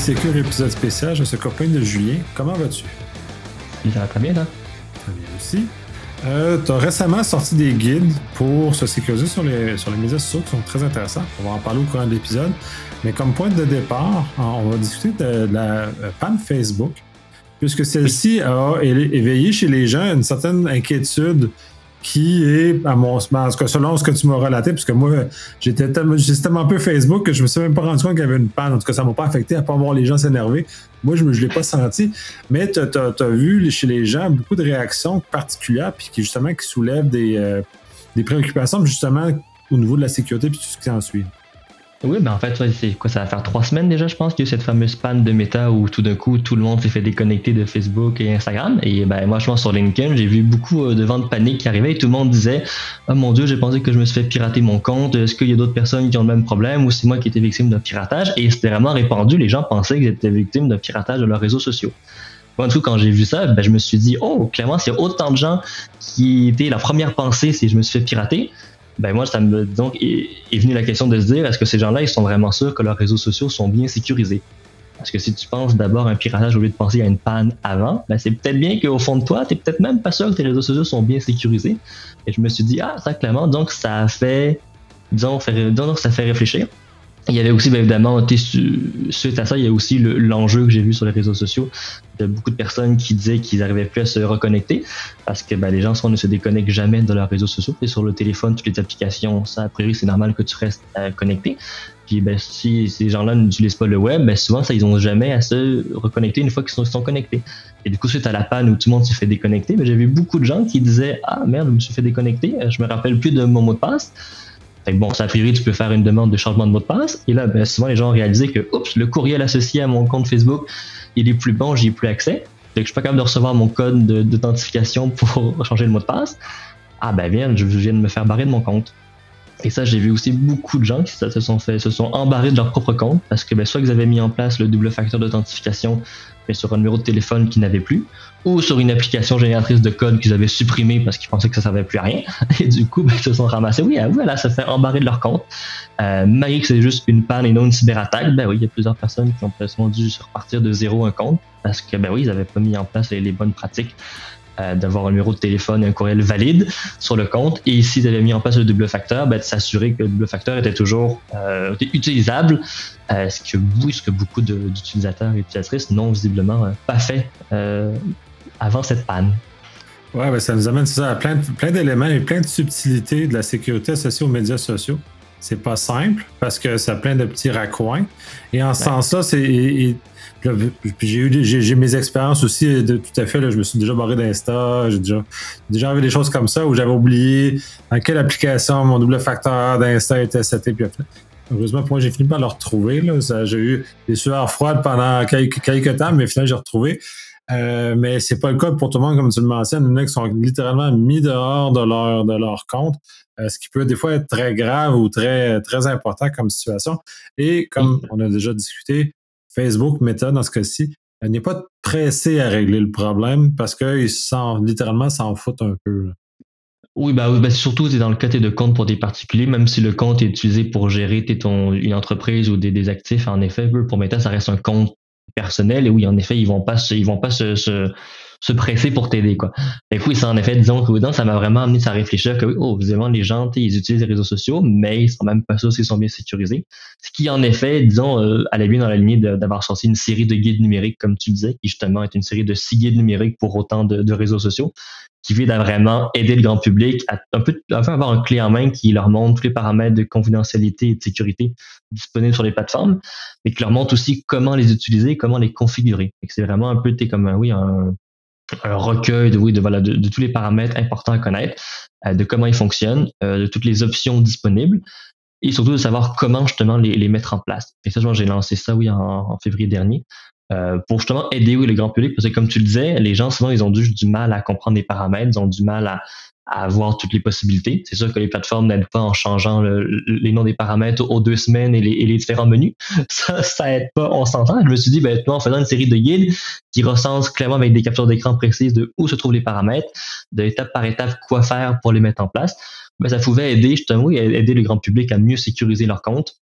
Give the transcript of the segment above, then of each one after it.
Sécure épisode spécial, je suis copain de Julien. Comment vas-tu? Ça va très bien, là. Très bien aussi. Tu as récemment sorti des guides pour se sécuriser sur les médias sociaux qui sont très intéressants. On va en parler au courant de l'épisode. Mais comme point de départ, on va discuter de la panne Facebook, puisque celle-ci a éveillé chez les gens une certaine inquiétude qui est, en tout cas, selon ce que tu m'as relaté, puisque moi, j'étais tellement peu Facebook que je me suis même pas rendu compte qu'il y avait une panne. En tout cas, ça m'a pas affecté à pas voir les gens s'énerver. Moi, je l'ai pas senti. Mais tu as vu chez les gens beaucoup de réactions particulières puis qui soulèvent des préoccupations justement au niveau de la sécurité puis tout ce qui en suit. Oui, ben en fait, c'est quoi, ça va faire 3 semaines déjà, je pense, qu'il y a eu cette fameuse panne de Meta où tout d'un coup, tout le monde s'est fait déconnecter de Facebook et Instagram. Et ben moi, je pense sur LinkedIn, j'ai vu beaucoup de ventes paniques qui arrivaient et tout le monde disait « Oh mon Dieu, j'ai pensé que je me suis fait pirater mon compte. Est-ce qu'il y a d'autres personnes qui ont le même problème ou c'est moi qui étais victime d'un piratage? » Et c'était vraiment répandu. Les gens pensaient qu'ils étaient victimes d'un piratage de leurs réseaux sociaux. Moi, en tout cas, quand j'ai vu ça, ben, je me suis dit « Oh, clairement, s'il y a autant de gens qui étaient la première pensée, c'est je me suis fait pirater. » Ben moi, ça me donc est venue la question de se dire, est-ce que ces gens-là, ils sont vraiment sûrs que leurs réseaux sociaux sont bien sécurisés? Parce que si tu penses d'abord à un piratage au lieu de penser à une panne avant, ben c'est peut-être bien qu'au fond de toi, t'es peut-être même pas sûr que tes réseaux sociaux sont bien sécurisés. Et je me suis dit, ça clairement, donc ça fait, ça fait réfléchir. Il y avait aussi, bien évidemment, suite à ça, il y a aussi l'enjeu que j'ai vu sur les réseaux sociaux de beaucoup de personnes qui disaient qu'ils n'arrivaient plus à se reconnecter parce que les gens ne se déconnectent jamais de leurs réseaux sociaux. Et sur le téléphone, toutes les applications, ça, a priori, c'est normal que tu restes connecté. Puis si ces gens-là n'utilisent pas le web, souvent, ça, ils n'ont jamais à se reconnecter une fois qu'ils sont connectés. Et du coup, suite à la panne où tout le monde s'est fait déconnecter, j'ai vu beaucoup de gens qui disaient « Ah merde, je me suis fait déconnecter, je me rappelle plus de mon mot de passe. » Fait que bon, ça, a priori, tu peux faire une demande de changement de mot de passe. Et là, souvent, les gens ont réalisé que, oups, le courriel associé à mon compte Facebook, il est plus bon, j'y ai plus accès. Fait que je suis pas capable de recevoir mon code d'authentification pour changer le mot de passe. Bien, je viens de me faire barrer de mon compte. Et ça, j'ai vu aussi beaucoup de gens qui se sont embarrés de leur propre compte parce que soit ils avaient mis en place le double facteur d'authentification mais sur un numéro de téléphone qu'ils n'avaient plus, ou sur une application génératrice de code qu'ils avaient supprimée parce qu'ils pensaient que ça servait plus à rien. Et du coup, ils se sont ramassés, se fait embarrer de leur compte. Malgré que c'est juste une panne et non une cyberattaque, il y a plusieurs personnes qui ont presque dû se repartir de zéro un compte parce que, ils n'avaient pas mis en place les bonnes pratiques. D'avoir un numéro de téléphone et un courriel valide sur le compte. Et s'ils avaient mis en place le double facteur, de s'assurer que le double facteur était toujours utilisable, ce que beaucoup d'utilisateurs et utilisatrices n'ont visiblement pas fait avant cette panne. Ouais, ça nous amène à plein d'éléments et plein de subtilités de la sécurité associée aux médias sociaux. C'est pas simple parce que ça a plein de petits raccoins. Et en ce sens-là, j'ai mes expériences aussi tout à fait. Là, je me suis déjà barré d'Insta. J'ai déjà arrivé des choses comme ça où j'avais oublié dans quelle application mon double facteur d'Insta était seté. Puis heureusement, pour moi, j'ai fini par le retrouver. Là. J'ai eu des sueurs froides pendant quelques temps, mais finalement, j'ai retrouvé. Mais c'est pas le cas pour tout le monde, comme tu le mentionnes. Il y en a qui sont littéralement mis dehors de leur compte, ce qui peut des fois être très grave ou très, très important comme situation. Et comme on a déjà discuté, Facebook, Meta, dans ce cas-ci, n'est pas pressé à régler le problème parce qu'ils littéralement s'en foutent un peu. Là. Oui, surtout, c'est dans le cas de compte pour des particuliers, même si le compte est utilisé pour gérer une entreprise ou des actifs, en effet, pour Meta, ça reste un compte personnel et oui, en effet, ils vont pas se presser pour t'aider, quoi. Et oui, ça, en effet, disons que ça m'a vraiment amené à réfléchir que visiblement, les gens, ils utilisent les réseaux sociaux, mais ils sont même pas sûrs s'ils sont bien sécurisés. Ce qui, en effet, disons, allait bien dans la lignée d'avoir sorti une série de guides numériques, comme tu disais, qui justement est une série de 6 guides numériques pour autant de réseaux sociaux, qui vise à vraiment aider le grand public à avoir un clé en main qui leur montre tous les paramètres de confidentialité et de sécurité disponibles sur les plateformes, mais qui leur montre aussi comment les utiliser, comment les configurer. Et c'est vraiment un peu comme un recueil de tous les paramètres importants à connaître, de comment ils fonctionnent, de toutes les options disponibles, et surtout de savoir comment justement les mettre en place. Et ça, j'ai lancé ça en février dernier. Pour justement aider le grand public, parce que comme tu le disais, les gens souvent ils ont du mal à comprendre les paramètres, ils ont du mal à voir toutes les possibilités. C'est sûr que les plateformes n'aident pas en changeant les noms des paramètres aux 2 semaines et les différents menus. Ça aide pas, on s'entend. Je me suis dit, en faisant une série de guides qui recensent clairement avec des captures d'écran précises de où se trouvent les paramètres, de étape par étape quoi faire pour les mettre en place, ça pouvait aider justement aider le grand public à mieux sécuriser leur compte.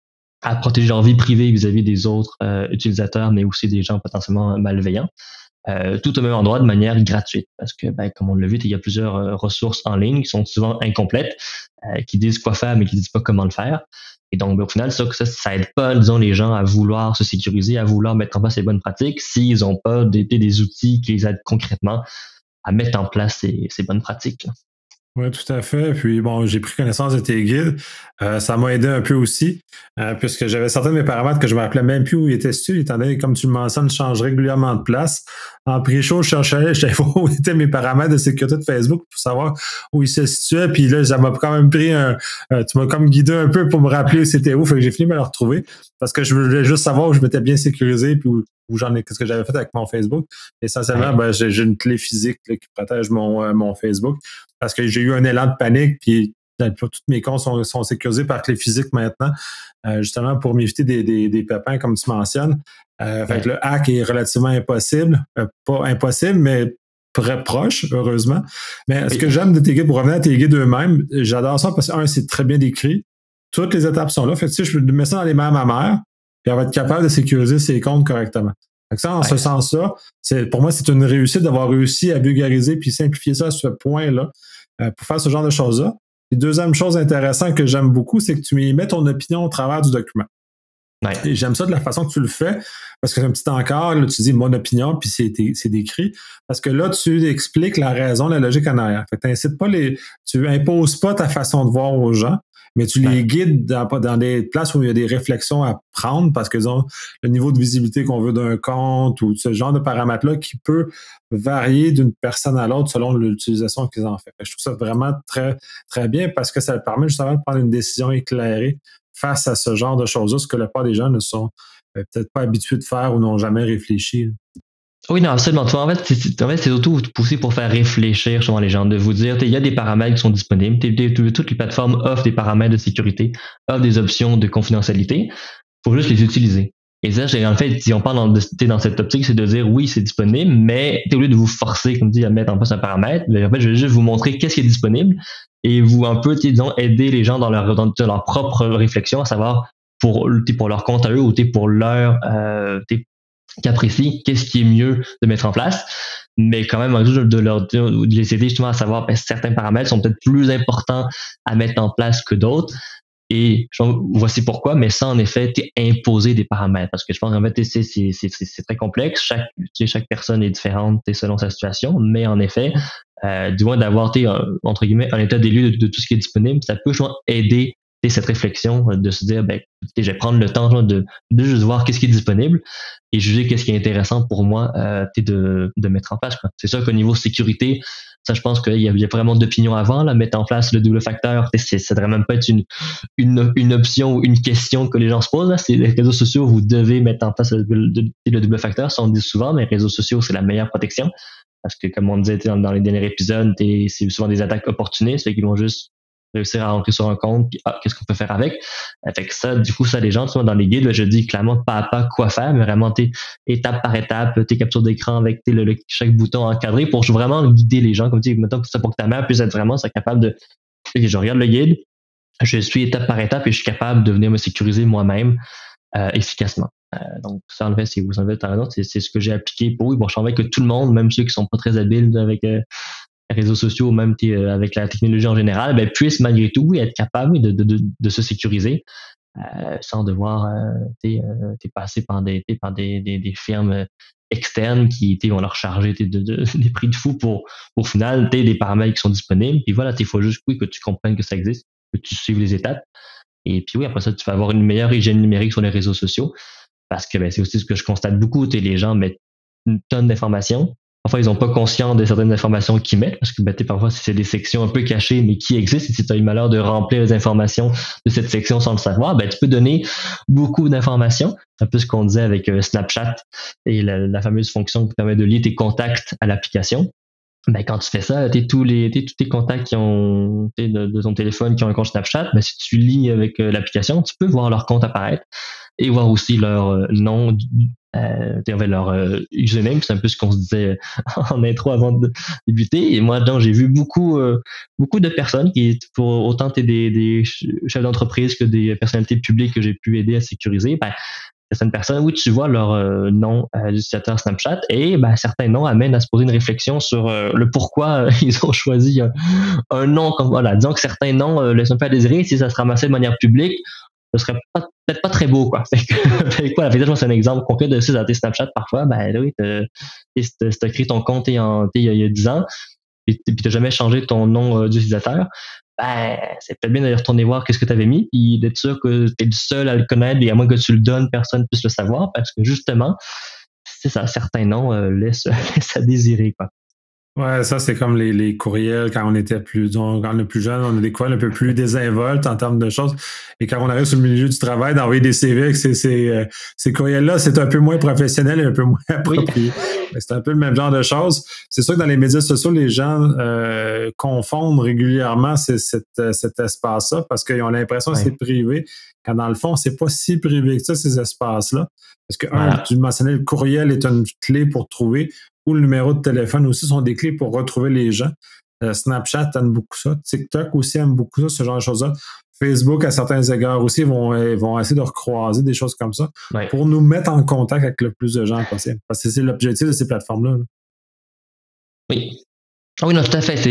à protéger leur vie privée vis-à-vis des autres utilisateurs, mais aussi des gens potentiellement malveillants. Tout au même endroit de manière gratuite. Parce que, comme on l'a vu, il y a plusieurs ressources en ligne qui sont souvent incomplètes, qui disent quoi faire, mais qui disent pas comment le faire. Et donc, au final, ça aide pas, disons, les gens à vouloir se sécuriser, à vouloir mettre en place les bonnes pratiques s'ils n'ont pas des outils qui les aident concrètement à mettre en place ces bonnes pratiques, là. Oui, tout à fait. Puis bon, j'ai pris connaissance de tes guides. Ça m'a aidé un peu aussi, puisque j'avais certains de mes paramètres que je ne me rappelais même plus où ils étaient situés, étant donné, comme tu le mentionnes, je change régulièrement de place. En pré-show, je savais voir où étaient mes paramètres de sécurité de Facebook pour savoir où ils se situaient. Puis là, ça m'a quand même pris tu m'as comme guidé un peu pour me rappeler où c'était où. Fait que j'ai fini par le retrouver parce que je voulais juste savoir où je m'étais bien sécurisé puis où j'en ai, qu'est-ce que j'avais fait avec mon Facebook. Essentiellement, j'ai une clé physique là, qui protège mon Facebook parce que j'ai eu un élan de panique, puis tous mes comptes sont sécurisés par clé physique maintenant, justement pour m'éviter des pépins, comme tu mentionnes. Fait que le hack est relativement impossible. Pas impossible, mais très proche, heureusement. Mais ce que j'aime de tes guides, pour revenir à tes guides eux-mêmes, j'adore ça parce que, c'est très bien décrit. Toutes les étapes sont là. Fait que, je mets ça dans les mains à ma mère, puis elle va être capable de sécuriser ses comptes correctement. Fait que ça, en ce sens-là, pour moi, c'est une réussite d'avoir réussi à vulgariser puis simplifier ça à ce point-là pour faire ce genre de choses-là. Et deuxième chose intéressante que j'aime beaucoup, c'est que tu mets ton opinion au travers du document. Ouais. Et j'aime ça de la façon que tu le fais, parce que c'est un petit encart, là, tu dis mon opinion, puis c'est décrit. Parce que là, tu expliques la raison, la logique en arrière. Fait que tu imposes pas ta façon de voir aux gens, mais tu les guides dans des places où il y a des réflexions à prendre, parce qu'ils ont le niveau de visibilité qu'on veut d'un compte ou ce genre de paramètres-là qui peut varier d'une personne à l'autre selon l'utilisation qu'ils en font. Je trouve ça vraiment très, très bien parce que ça permet justement de prendre une décision éclairée face à ce genre de choses-là, ce que la plupart des gens ne sont peut-être pas habitués de faire ou n'ont jamais réfléchi. Oui, non, absolument. En fait, c'est surtout poussé pour faire réfléchir justement les gens, de vous dire, il y a des paramètres qui sont disponibles. Toutes les plateformes offrent des paramètres de sécurité, offrent des options de confidentialité. Il faut juste les utiliser. Et ça, en fait, si on parle dans cette optique, c'est de dire oui, c'est disponible, mais au lieu de vous forcer, comme dit, à mettre en place un paramètre, en fait, je vais juste vous montrer qu'est-ce qui est disponible et vous un peu, disons, aider les gens dans leur propre réflexion, à savoir pour leur compte à eux ou pour leur cas précis, qu'est-ce qui est mieux de mettre en place, mais quand même de les aider justement à savoir certains paramètres sont peut-être plus importants à mettre en place que d'autres. Et voici pourquoi, mais sans en effet imposer des paramètres, parce que je pense qu'en fait c'est très complexe. Chaque personne est différente selon sa situation, mais en effet, du moins d'avoir entre guillemets un état des lieux de tout ce qui est disponible, ça peut aider cette réflexion de se dire je vais prendre le temps de juste voir qu'est-ce qui est disponible et juger qu'est-ce qui est intéressant pour moi de mettre en place, quoi. C'est sûr qu'au niveau sécurité, ça je pense qu'il y a vraiment d'opinions avant, là, mettre en place le double facteur, ça devrait même pas être une option ou une question que les gens se posent, là. C'est les réseaux sociaux, vous devez mettre en place le double facteur, ça on dit souvent, mais les réseaux sociaux c'est la meilleure protection parce que comme on disait dans les derniers épisodes, c'est souvent des attaques opportunistes, fait qu'ils vont juste réussir à rentrer sur un compte, puis qu'est-ce qu'on peut faire avec? Fait que ça, du coup, ça, les gens, dans les guides, là, je dis clairement pas à pas quoi faire, mais vraiment, étape par étape, tes captures d'écran avec chaque bouton encadré pour vraiment guider les gens, comme tu dis, mettons que ça pour que ta mère puisse être vraiment capable de, je regarde le guide, je suis étape par étape et je suis capable de venir me sécuriser moi-même efficacement. Donc, ça, en fait, c'est ce que j'ai appliqué pour, bon, je savais que tout le monde, même ceux qui sont pas très habiles avec, les réseaux sociaux, même avec la technologie en général, puissent malgré tout être capables de se sécuriser sans devoir passer par des firmes externes qui vont leur charger des prix de fou pour au final des paramètres qui sont disponibles. Puis voilà, il faut juste que tu comprennes que ça existe, que tu suives les étapes. Et puis oui, après ça, tu vas avoir une meilleure hygiène numérique sur les réseaux sociaux parce que c'est aussi ce que je constate beaucoup. Les gens mettent une tonne d'informations. Parfois, ils n'ont pas conscience de certaines informations qu'ils mettent, parce que parfois, c'est des sections un peu cachées, mais qui existent. Et si tu as eu le malheur de remplir les informations de cette section sans le savoir, tu peux donner beaucoup d'informations. Un peu ce qu'on disait avec Snapchat et la fameuse fonction qui permet de lier tes contacts à l'application. Quand tu fais ça, tous tes contacts qui ont de ton téléphone qui ont un compte Snapchat, si tu lis avec l'application, tu peux voir leur compte apparaître. et voir aussi leur nom, leur username. C'est un peu ce qu'on se disait en intro avant de débuter. Et moi, donc, j'ai vu beaucoup de personnes qui, pour autant des chefs d'entreprise que des personnalités publiques que j'ai pu aider à sécuriser, certaines personnes, oui, tu vois leur nom d'utilisateur Snapchat et certains noms amènent à se poser une réflexion sur le pourquoi ils ont choisi un nom comme voilà. Disons que certains noms laissent un peu à désirer. Si ça se ramassait de manière publique, ce serait peut-être pas très beau, quoi. Fait que voilà, c'est un exemple concret de ça, tes Snapchat parfois. Ben oui, t'as créé ton compte il y a 10 ans, puis t'as jamais changé ton nom d'utilisateur. C'est peut-être bien de retourner voir qu'est-ce que tu avais mis, puis d'être sûr que tu es le seul à le connaître, et à moins que tu le donnes, personne ne puisse le savoir, parce que justement, c'est ça, certains noms laissent, laissent à désirer, quoi. Ouais, ça, c'est comme les courriels quand on était quand on est plus jeune, on a des courriels un peu plus désinvoltes en termes de choses. Et quand on arrive sur le milieu du travail, d'envoyer des CV avec ces courriels-là, c'est un peu moins professionnel et un peu moins approprié. Oui. C'est un peu le même genre de choses. C'est sûr que dans les médias sociaux, les gens confondent régulièrement cet espace-là parce qu'ils ont l'impression que c'est privé, quand dans le fond, c'est pas si privé que ça, ces espaces-là. Parce que, tu mentionnais, le courriel est une clé pour trouver, ou le numéro de téléphone aussi sont des clés pour retrouver les gens. Snapchat aime beaucoup ça. TikTok aussi aime beaucoup ça, ce genre de choses-là. Facebook, à certains égards aussi, vont essayer de recroiser des choses comme ça pour nous mettre en contact avec le plus de gens possible. Parce que c'est l'objectif de ces plateformes-là. Oui. Ah oui, non, tout à fait.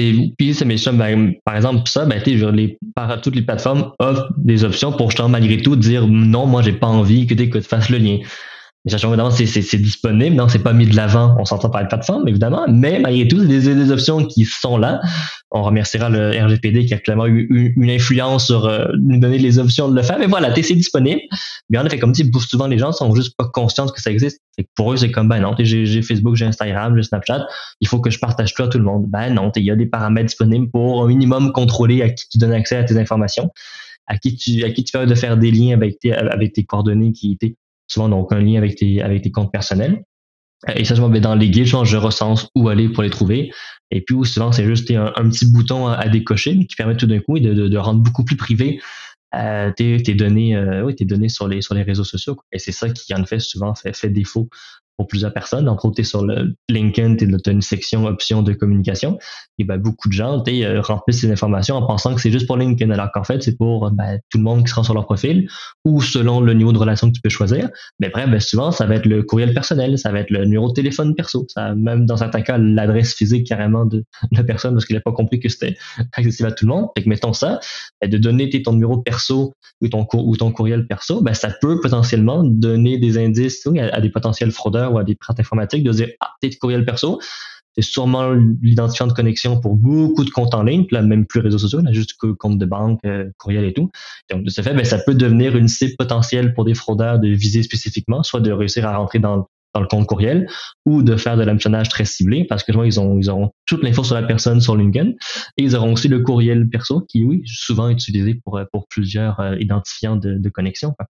Par exemple, ça, toutes les plateformes offrent des options pour justement malgré tout dire non, moi j'ai pas envie que tu fasses le lien. Mais sachant évidemment, c'est disponible, non, c'est pas mis de l'avant, on s'entend par les plateformes, évidemment, mais malgré tout, c'est des options qui sont là. On remerciera le RGPD qui a clairement eu une influence sur nous donner les options de le faire, mais voilà, c'est disponible. Mais en effet, comme dit, souvent les gens sont juste pas conscients que ça existe. Et pour eux, c'est comme, non, j'ai Facebook, j'ai Instagram, j'ai Snapchat, il faut que je partage tout à tout le monde. Non, il y a des paramètres disponibles pour un minimum contrôler à qui tu donnes accès à tes informations, à qui tu permets de faire des liens avec tes coordonnées qui étaient souvent donc un lien avec tes comptes personnels. Et ça, dans les guides, je recense où aller pour les trouver. Et puis souvent, c'est juste un petit bouton à décocher qui permet tout d'un coup de rendre beaucoup plus privé tes données sur les réseaux sociaux. Et c'est ça qui, en fait, souvent fait défaut pour plusieurs personnes. Entre autres, sur le LinkedIn, tu as une section options de communication. Et beaucoup de gens remplissent ces informations en pensant que c'est juste pour LinkedIn, alors qu'en fait, c'est pour tout le monde qui sera sur leur profil ou selon le niveau de relation que tu peux choisir. Mais bref, souvent, ça va être le courriel personnel, ça va être le numéro de téléphone perso, ça même dans certains cas, l'adresse physique carrément de la personne parce qu'il n'a pas compris que c'était accessible à tout le monde. Fait que mettons ça, de donner ton numéro perso ou ton courriel perso, ça peut potentiellement donner des indices à des potentiels fraudeurs ou à des pirates informatiques de dire t'es courriel perso, c'est sûrement l'identifiant de connexion pour beaucoup de comptes en ligne, puis là, même plus réseaux sociaux, là, juste compte de banque, courriel et tout. Donc de ce fait, ça peut devenir une cible potentielle pour des fraudeurs de viser spécifiquement, soit de réussir à rentrer dans le compte courriel ou de faire de l'hameçonnage très ciblé parce que ils auront toute l'info sur la personne sur LinkedIn et ils auront aussi le courriel perso qui est souvent utilisé pour plusieurs identifiants de connexion, quoi.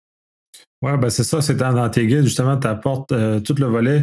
Oui, c'est ça, c'est dans tes guides, justement, tu apportes tout le volet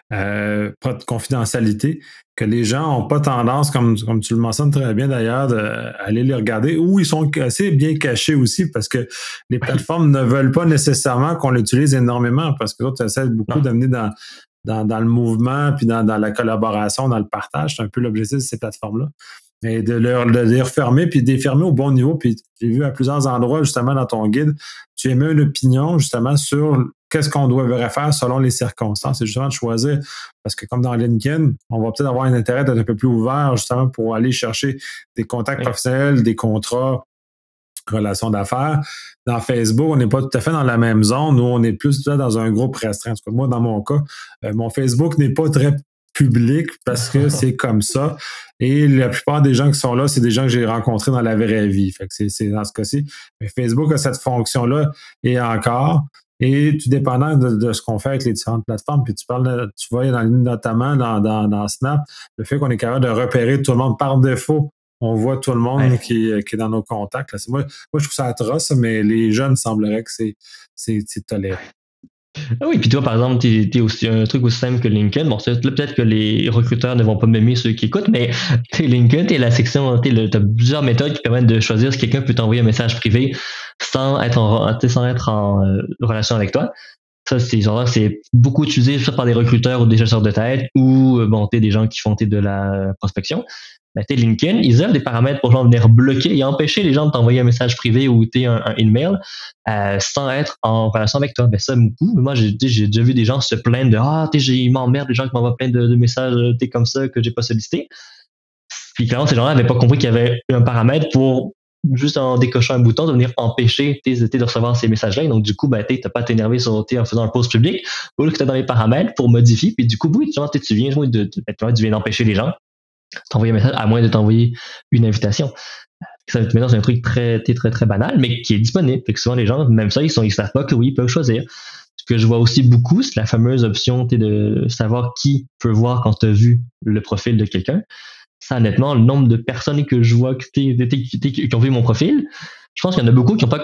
pas de confidentialité, que les gens n'ont pas tendance, comme tu le mentionnes très bien d'ailleurs, d'aller les regarder, ou ils sont assez bien cachés aussi, parce que les plateformes ne veulent pas nécessairement qu'on l'utilise énormément, parce que l'autre essaie beaucoup d'amener dans le mouvement, puis dans la collaboration, dans le partage. C'est un peu l'objectif de ces plateformes-là. Mais de les refermer, puis de les fermer au bon niveau. Puis j'ai vu à plusieurs endroits, justement, dans ton guide, tu émets une opinion, justement, sur qu'est-ce qu'on devrait faire selon les circonstances. C'est justement de choisir, parce que comme dans LinkedIn, on va peut-être avoir un intérêt d'être un peu plus ouvert, justement, pour aller chercher des contacts professionnels, des contrats, relations d'affaires. Dans Facebook, on n'est pas tout à fait dans la même zone. Nous, on est plus dans un groupe restreint. En tout cas, moi, dans mon cas, mon Facebook n'est pas très public parce que c'est comme ça. Et la plupart des gens qui sont là, c'est des gens que j'ai rencontrés dans la vraie vie. Fait que c'est dans ce cas-ci. Mais Facebook a cette fonction-là et encore. Et tout dépendant de ce qu'on fait avec les différentes plateformes, puis tu vois notamment dans Snap, le fait qu'on est capable de repérer tout le monde par défaut. On voit tout le monde qui est dans nos contacts. Là. Moi, je trouve ça atroce, mais les jeunes sembleraient que c'est toléré. Ah oui, puis toi, par exemple, t'es aussi un truc aussi simple que LinkedIn. Bon, peut-être que les recruteurs ne vont pas m'aimer ceux qui écoutent, mais LinkedIn, t'es la section, t'as plusieurs méthodes qui permettent de choisir si quelqu'un peut t'envoyer un message privé sans être en relation avec toi. Ça, c'est beaucoup utilisé soit par des recruteurs ou des chasseurs de tête ou bon, des gens qui font de la prospection. Ben, LinkedIn, ils offrent des paramètres pour genre venir bloquer et empêcher les gens de t'envoyer un message privé ou un email sans être en relation avec toi. Ben ça, beaucoup. Moi, j'ai déjà vu des gens se plaindre de ils m'emmerdent, les gens qui m'envoient plein de messages comme ça que j'ai pas sollicité. Puis clairement, ces gens-là n'avaient pas compris qu'il y avait un paramètre pour juste en décochant un bouton de venir empêcher de recevoir ces messages-là. Et donc, du coup, ben, t'as pas à t'énerver en faisant un post public, ou que t'as dans les paramètres pour modifier. Puis du coup, oui, tu viens tu viens d'empêcher les gens de t'envoyer un message à moins de t'envoyer une invitation. Ça, maintenant, c'est un truc très banal, mais qui est disponible. Fait que souvent, les gens, même ça, ils savent pas que oui, ils peuvent choisir. Ce que je vois aussi beaucoup, c'est la fameuse option de savoir qui peut voir quand tu as vu le profil de quelqu'un. Ça, honnêtement, le nombre de personnes que je vois qui ont vu mon profil, je pense qu'il y en a beaucoup qui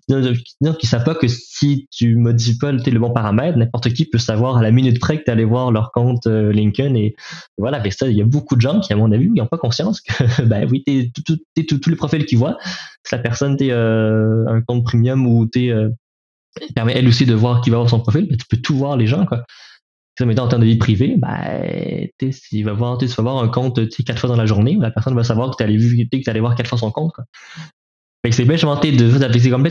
savent pas que si tu modifies pas le bon paramètre, n'importe qui peut savoir à la minute près que tu allé voir leur compte LinkedIn et voilà, avec ça, il y a beaucoup de gens qui, à mon avis, n'ont pas conscience que ben oui, tous les profils qu'ils voient, si la personne un compte premium ou permet elle aussi de voir qui va voir son profil, ben, tu peux tout voir les gens, quoi. Ça, mettons, en termes de vie privée, ben, tu vas voir un compte 4 fois dans la journée, la personne va savoir que tu allé voir 4 fois son compte, quoi. Fait que c'est bien inventé c'est comme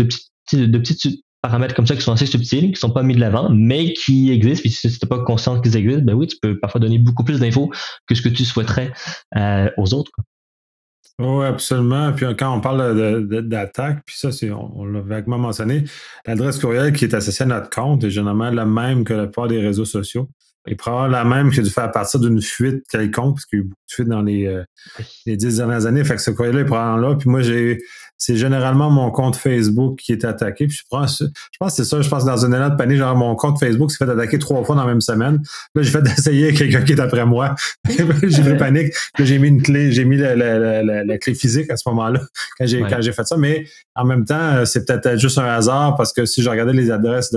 de petits paramètres comme ça qui sont assez subtils, qui sont pas mis de l'avant, mais qui existent. Puis si tu n'es pas conscient qu'ils existent, ben oui, tu peux parfois donner beaucoup plus d'infos que ce que tu souhaiterais aux autres, quoi. Oui, absolument. Puis quand on parle d'attaque, puis ça, on l'a vaguement mentionné, l'adresse courriel qui est associée à notre compte est généralement la même que la plupart des réseaux sociaux. Et probablement la même qui a dû faire partir d'une fuite quelconque, parce qu'il y a eu beaucoup de fuites dans les 10 dernières années. Fait que ce courriel-là est probablement là. Puis moi, c'est généralement mon compte Facebook qui est attaqué. Puis je pense que c'est ça. Je pense dans un élan de panique, genre mon compte Facebook s'est fait attaquer 3 fois dans la même semaine. Là, j'ai fait d'essayer quelqu'un qui est après moi. J'ai pris panique. Là, j'ai mis une clé, j'ai mis la clé physique à ce moment-là quand j'ai fait ça. Mais en même temps, c'est peut-être juste un hasard parce que si je regardais les adresses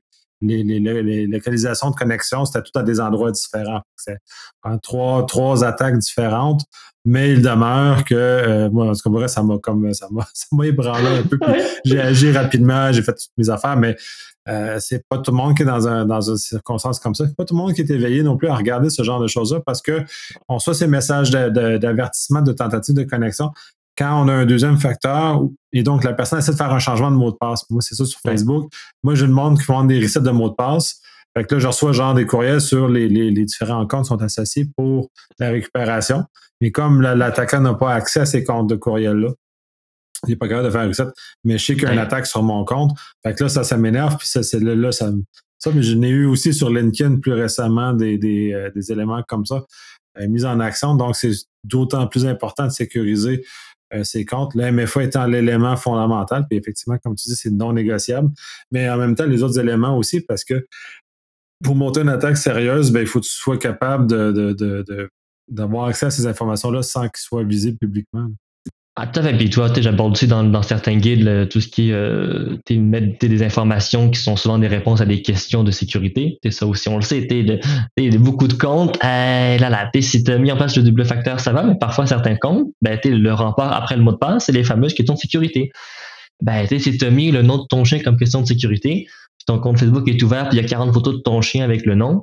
les localisations de connexion, c'était tout à des endroits différents. C'est trois attaques différentes, mais il demeure que moi, en tout cas, ça m'a ébranlé un peu. Puis j'ai agi rapidement, j'ai fait toutes mes affaires, mais c'est pas tout le monde qui est dans une circonstance comme ça. C'est pas tout le monde qui est éveillé non plus à regarder ce genre de choses-là parce que on reçoit ces messages d'avertissement de tentative de connexion quand on a un deuxième facteur, et donc la personne essaie de faire un changement de mot de passe. Moi, c'est ça sur Facebook. Moi, je demande qu'ils font des resets de mots de passe. Fait que là, je reçois genre des courriels sur les différents comptes qui sont associés pour la récupération. Mais comme l'attaquant n'a pas accès à ces comptes de courriel-là, il n'est pas capable de faire un reset. Mais je sais qu'il y a une attaque sur mon compte. Fait que là, ça m'énerve. Puis ça, mais je n'ai eu aussi sur LinkedIn plus récemment des éléments comme ça mis en action. Donc, c'est d'autant plus important de sécuriser ces comptes. Le MFA étant l'élément fondamental, puis effectivement, comme tu dis, c'est non négociable, mais en même temps, les autres éléments aussi, parce que pour monter une attaque sérieuse, ben, il faut que tu sois capable d'avoir accès à ces informations-là sans qu'ils soient visibles publiquement. Ah, tout à fait. Puis toi, j'aborde aussi dans certains guides tout ce qui est mettre des informations qui sont souvent des réponses à des questions de sécurité. Ça aussi, on le sait. Beaucoup de comptes. Si tu as mis en place le double facteur, ça va, mais parfois certains comptes, le rempart après le mot de passe, c'est les fameuses questions de sécurité. Si tu as mis le nom de ton chien comme question de sécurité, puis ton compte Facebook est ouvert, puis il y a 40 photos de ton chien avec le nom,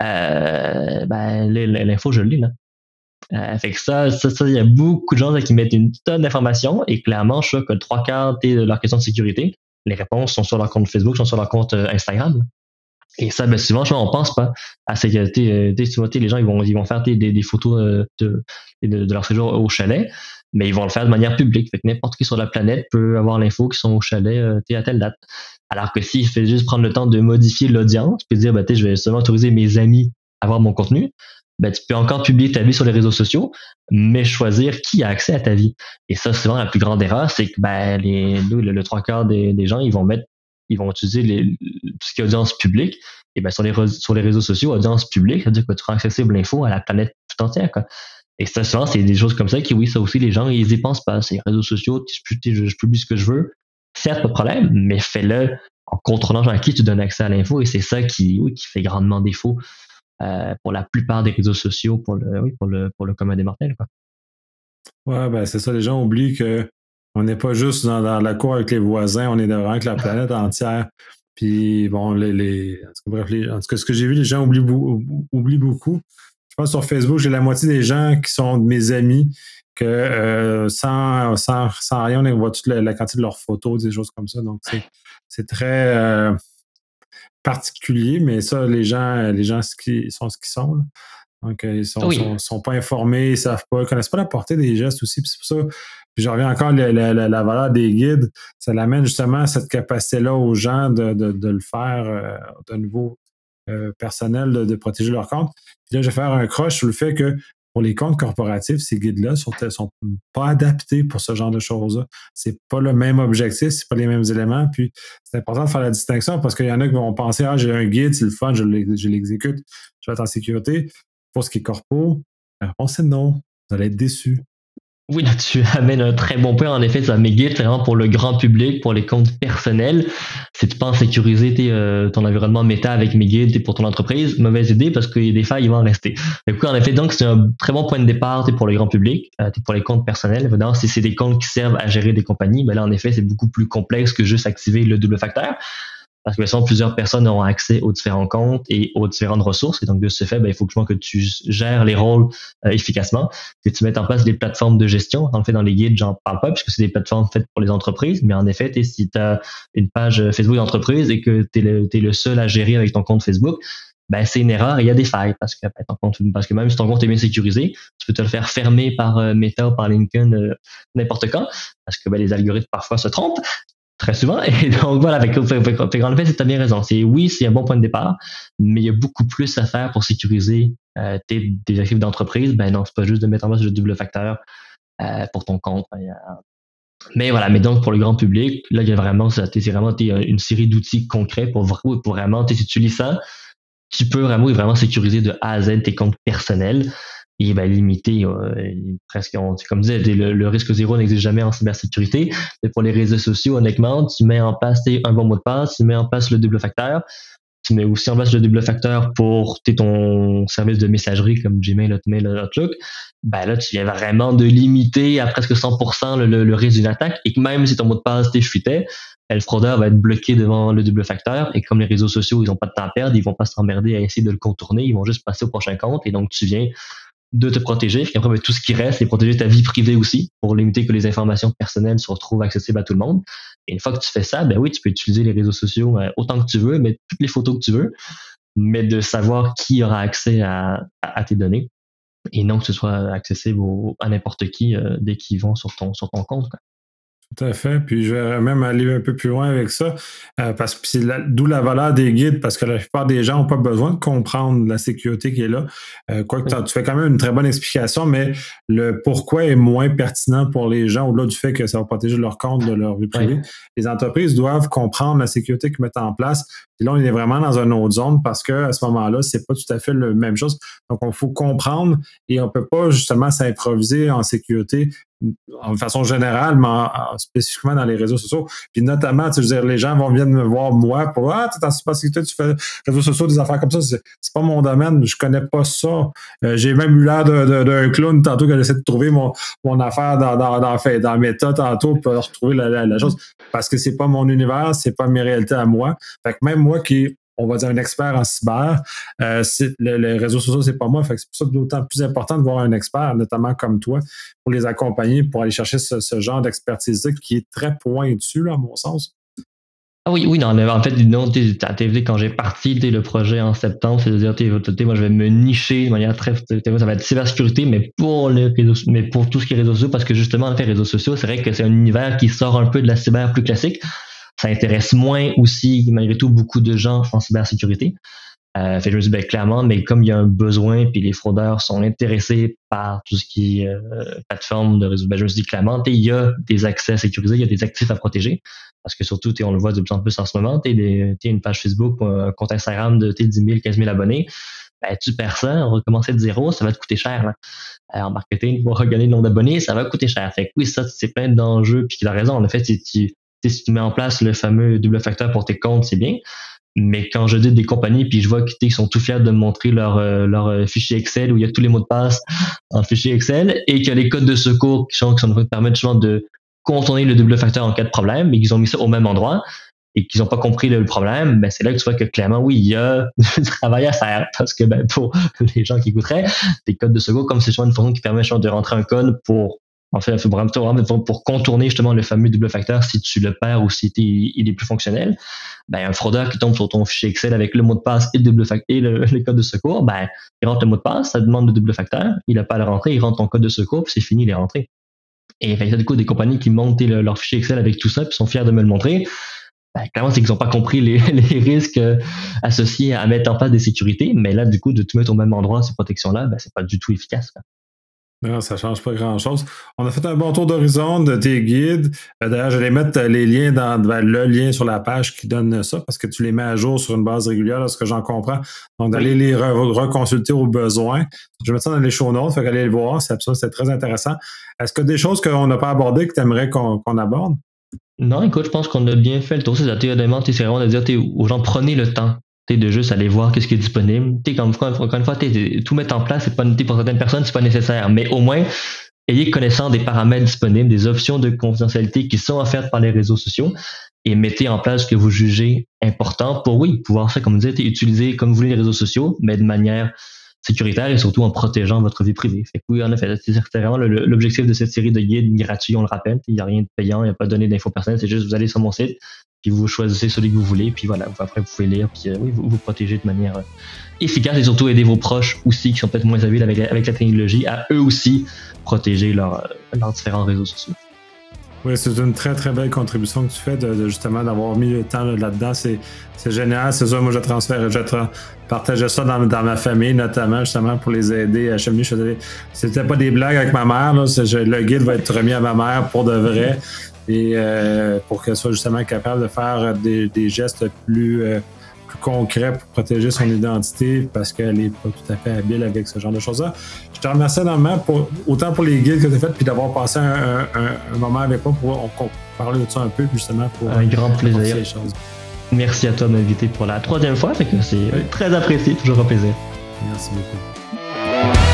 l'info, je le lis, là. Fait que ça, il y a beaucoup de gens qui mettent une tonne d'informations et clairement, je sais que 3/4 de leurs questions de sécurité, les réponses sont sur leur compte Facebook, sont sur leur compte Instagram. Et ça, souvent, on pense pas à sécurité. Les gens, ils vont faire des photos de leur séjour au chalet, mais ils vont le faire de manière publique. Fait que n'importe qui sur la planète peut avoir l'info qu'ils sont au chalet à telle date. Alors que s'il fait juste prendre le temps de modifier l'audience, puis dire, je vais seulement autoriser mes amis à voir mon contenu, tu peux encore publier ta vie sur les réseaux sociaux, mais choisir qui a accès à ta vie. Et ça, souvent, la plus grande erreur, c'est que le 3/4 des gens, ils vont utiliser tout ce qui est audience publique. Et sur les réseaux sociaux, audience publique, ça veut dire que tu rends accessible l'info à la planète tout entière, quoi. Et ça, souvent, c'est des choses comme ça qui, oui, ça aussi, les gens, ils y pensent pas. C'est les réseaux sociaux, je publie ce que je veux. Certes, pas de problème, mais fais-le en contrôlant à qui tu donnes accès à l'info. Et c'est ça qui fait grandement défaut pour la plupart des réseaux sociaux pour le commun des mortels, quoi. Ouais, c'est ça. Les gens oublient que On n'est pas juste dans la cour avec les voisins, on est vraiment avec la planète entière. Puis bon, en tout cas, ce que j'ai vu, les gens oublient beaucoup. Je pense sur Facebook, j'ai la moitié des gens qui sont de mes amis que sans rien, on voit toute la quantité de leurs photos, des choses comme ça. Donc, c'est très particulier, mais ça, les gens sont ce qu'ils sont. Là. Donc, ils sont pas informés, ils savent pas, ils connaissent pas la portée des gestes aussi. Puis c'est pour ça, puis je reviens encore la valeur des guides, ça l'amène justement à cette capacité-là aux gens de le faire de nouveau personnel, de protéger leur compte. Puis là, je vais faire un croche sur le fait que pour les comptes corporatifs, ces guides-là sont pas adaptés pour ce genre de choses-là. C'est pas le même objectif, c'est pas les mêmes éléments. Puis c'est important de faire la distinction parce qu'il y en a qui vont penser j'ai un guide, c'est le fun, je l'exécute, je vais être en sécurité. Pour ce qui est corpo, la réponse est non. Vous allez être déçus. Oui, là, tu amènes un très bon point. En effet, ça guides, c'est vraiment pour le grand public, pour les comptes personnels. Si tu penses sécuriser ton environnement méta avec Megid pour ton entreprise, mauvaise idée parce qu'il y a des failles, ils vont en rester. Du coup, en effet, donc, c'est un très bon point de départ pour le grand public, pour les comptes personnels. Évidemment, si c'est des comptes qui servent à gérer des compagnies, ben là, en effet, c'est beaucoup plus complexe que juste activer le double facteur. Parce que sinon, plusieurs personnes auront accès aux différents comptes et aux différentes ressources. Et donc, de ce fait, il faut que tu gères les rôles efficacement. Et tu mets en place des plateformes de gestion. En fait, dans les guides, j'en parle pas puisque c'est des plateformes faites pour les entreprises. Mais en effet, si tu as une page Facebook d'entreprise et que tu es le seul à gérer avec ton compte Facebook, c'est une erreur et il y a des failles parce que même si ton compte est bien sécurisé, tu peux te le faire fermer par Meta ou par LinkedIn n'importe quand parce que les algorithmes parfois se trompent. Très souvent. Et donc voilà, en fait, tu as bien raison. C'est un bon point de départ, mais il y a beaucoup plus à faire pour sécuriser tes actifs d'entreprise. Non, c'est pas juste de mettre en place le double facteur pour ton compte. Mais voilà, mais donc pour le grand public, là, il y a vraiment une série d'outils concrets pour vraiment, si tu lis ça, tu peux vraiment sécuriser de A à Z tes comptes personnels. Et limiter presque, comme disait, le risque zéro n'existe jamais en cybersécurité. Mais pour les réseaux sociaux, honnêtement, tu mets en place un bon mot de passe, tu mets en place le double facteur, tu mets aussi en place le double facteur pour ton service de messagerie comme Gmail, Hotmail, Outlook. Là, tu viens vraiment de limiter à presque 100% le risque d'une attaque. Et que même si ton mot de passe t'échutait, le fraudeur va être bloqué devant le double facteur. Et comme les réseaux sociaux, ils n'ont pas de temps à perdre, ils vont pas s'emmerder à essayer de le contourner, ils vont juste passer au prochain compte. Et donc, tu viens de te protéger. Et après, tout ce qui reste, c'est protéger ta vie privée aussi, pour limiter que les informations personnelles se retrouvent accessibles à tout le monde. Et une fois que tu fais ça, oui, tu peux utiliser les réseaux sociaux autant que tu veux, mettre toutes les photos que tu veux, mais de savoir qui aura accès à tes données et non que ce soit accessible à n'importe qui dès qu'ils vont sur ton compte. Quoi. Tout à fait. Puis je vais même aller un peu plus loin avec ça, parce que c'est d'où la valeur des guides, parce que la plupart des gens n'ont pas besoin de comprendre la sécurité qui est là. Quoique tu fais quand même une très bonne explication, mais le pourquoi est moins pertinent pour les gens, au-delà du fait que ça va protéger leur compte, de leur vie privée. Ouais. Les entreprises doivent comprendre la sécurité qu'ils mettent en place. Puis là, on est vraiment dans une autre zone parce qu'à ce moment-là, c'est pas tout à fait la même chose. Donc, il faut comprendre et on peut pas justement s'improviser en sécurité en façon générale, mais spécifiquement dans les réseaux sociaux. Puis notamment, tu veux dire, les gens viennent me voir moi pour tu es en cybersécurité, tu fais réseaux sociaux, des affaires comme ça. C'est pas mon domaine, je connais pas ça. J'ai même eu l'air d'un clown tantôt que j'essaie de trouver mon affaire dans Meta tantôt pour retrouver la chose. Parce que c'est pas mon univers, c'est pas mes réalités à moi. Fait que même moi qui on va dire un expert en cyber, les réseaux sociaux, c'est pas moi. Fait que c'est pour ça que c'est d'autant plus important de voir un expert, notamment comme toi, pour les accompagner, pour aller chercher ce genre d'expertise-là qui est très pointu, là, à mon sens. Ah oui, non, en fait, non, quand j'ai parti le projet en septembre, c'est-à-dire, moi, je vais me nicher de manière très, ça va être cybersécurité, mais pour tout ce qui est réseaux sociaux, parce que justement, en fait, réseaux sociaux, c'est vrai que c'est un univers qui sort un peu de la cyber plus classique. Ça intéresse moins aussi, malgré tout, beaucoup de gens en cybersécurité. Fait je me dis, clairement, mais comme il y a un besoin, puis les fraudeurs sont intéressés par tout ce qui est plateforme de réseau, je me dis clairement, il y a des accès sécurisés, il y a des actifs à protéger. Parce que surtout, on le voit de plus en plus en ce moment, une page Facebook, un compte Instagram de 10 000, 15 000 abonnés, tu perds ça, recommencer de zéro, ça va te coûter cher. Là. En marketing, pour regagner le nombre d'abonnés, ça va coûter cher. Fait que oui, ça, c'est plein d'enjeux, puis tu as raison, en fait, si tu mets en place le fameux double facteur pour tes comptes, c'est bien. Mais quand je dis des compagnies, puis je vois qu'ils sont tout fiers de me montrer leur fichier Excel où il y a tous les mots de passe en fichier Excel et qu'il y a les codes de secours qui permettent justement de contourner le double facteur en cas de problème et qu'ils ont mis ça au même endroit et qu'ils n'ont pas compris le problème, ben c'est là que tu vois que clairement, oui, il y a du travail à faire parce que ben, pour les gens qui écouteraient, des codes de secours, comme c'est souvent une fonction qui permet de rentrer un code pour en fait, pour contourner justement le fameux double facteur si tu le perds ou si il est plus fonctionnel, ben un fraudeur qui tombe sur ton fichier Excel avec le mot de passe et le double facteur et le code de secours, ben il rentre le mot de passe, ça demande le double facteur, il n'a pas à le rentrer, il rentre ton code de secours, puis c'est fini, il est rentré. Et il y a du coup des compagnies qui montent leur fichier Excel avec tout ça, puis sont fiers de me le montrer. Ben, clairement, c'est qu'ils n'ont pas compris les risques associés à mettre en place des sécurités, mais là, du coup, de tout mettre au même endroit, ces protections-là, ben, c'est pas du tout efficace, quoi. Non, ça ne change pas grand-chose. On a fait un bon tour d'horizon de tes guides. D'ailleurs, je vais mettre les liens dans le lien sur la page qui donne ça, parce que tu les mets à jour sur une base régulière, là, ce que j'en comprends. Donc, d'aller les reconsulter au besoin. Je vais mettre ça dans les show notes, fait qu'allez le voir, c'est très intéressant. Est-ce que des choses qu'on n'a pas abordées que tu aimerais qu'on aborde? Non, écoute, je pense qu'on a bien fait le tour. C'est vraiment de dire aux gens, prenez le temps de juste aller voir qu'est-ce qui est disponible. Encore une fois, tout mettre en place, c'est pas pour certaines personnes, c'est pas nécessaire. Mais au moins, ayez connaissance des paramètres disponibles, des options de confidentialité qui sont offertes par les réseaux sociaux et mettez en place ce que vous jugez important pour, oui, pouvoir faire, comme vous dites, utiliser comme vous voulez les réseaux sociaux, mais de manière sécuritaire et surtout en protégeant votre vie privée. Fait que oui, en effet, c'est vraiment l'objectif de cette série de guides gratuits, on le rappelle. Il n'y a rien de payant, il n'y a pas de données d'infos personnelles, c'est juste vous allez sur mon site, puis vous choisissez celui que vous voulez, puis voilà, après vous pouvez lire, puis oui, vous protégez de manière efficace et surtout aider vos proches aussi qui sont peut-être moins habiles avec la technologie à eux aussi protéger leurs différents réseaux sociaux. Oui, c'est une très, très belle contribution que tu fais de justement d'avoir mis le temps là-dedans. C'est génial. C'est ça, moi, je partageais ça dans ma famille, notamment, justement, pour les aider à cheminer. C'était pas des blagues avec ma mère. Là. Le guide va être remis à ma mère pour de vrai. Et pour qu'elle soit justement capable de faire des gestes plus concrets pour protéger son identité parce qu'elle n'est pas tout à fait habile avec ce genre de choses-là. Je te remercie énormément autant pour les guides que tu as fait puis d'avoir passé un moment avec moi pour parler de ça un peu justement pour un grand plaisir. Les choses. Merci à toi de m'inviter pour la 3e fois, fait que c'est très apprécié, toujours un plaisir. Merci beaucoup.